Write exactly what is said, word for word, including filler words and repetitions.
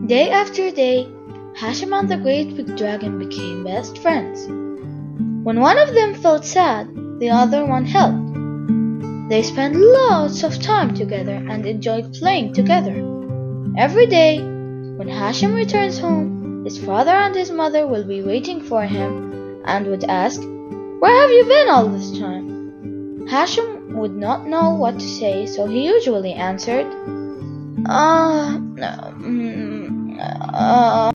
Day after day, Hashim and the great big dragon became best friends. When one of them felt sad, the other one helped. They spent lots of time together and enjoyed playing together. Every day, when Hashim returns home, his father and his mother will be waiting for him and would ask, "Where have you been all this time?" Hashim would not know what to say, so he usually answered, "Ah, uh, um, uh,